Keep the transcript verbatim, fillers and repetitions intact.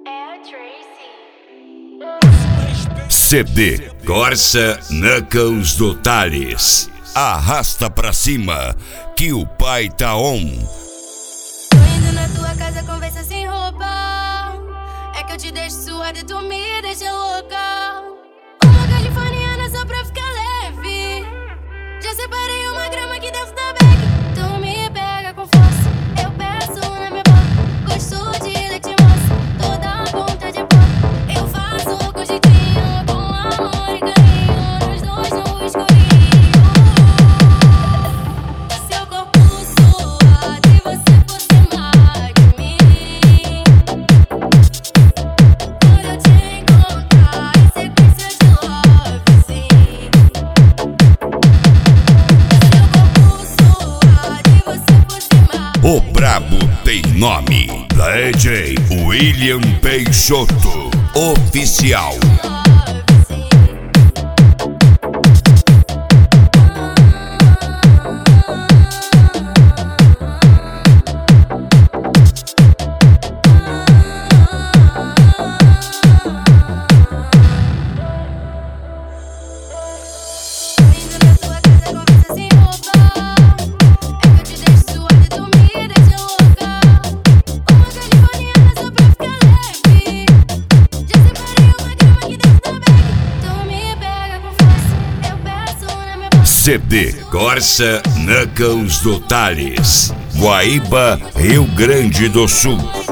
É a Tracy. C D Corsa Knuckles do Thales. Arrasta pra cima que o pai tá on. Tô indo na tua casa, conversa sem roupa. É que eu te deixo suada e tu me deixa louca. Uma californiana só pra ficar leve. Já separei uma grama aqui dentro da bag. Tu me pega com força, eu peço na minha boca. Gosto de leite moça, toda ponta de pó. Eu faço com jeitinho, com amor e carinho. Nós dois no escurinho. Seu corpo suado e você por cima de mim. Quando eu te encontrar em sequência de love, sim. Seu corpo suado e você por cima. O brabo tem nome. D J William Peixoto Oficial. C D Corsa Knuckles do Thales, Guaíba, Rio Grande do Sul.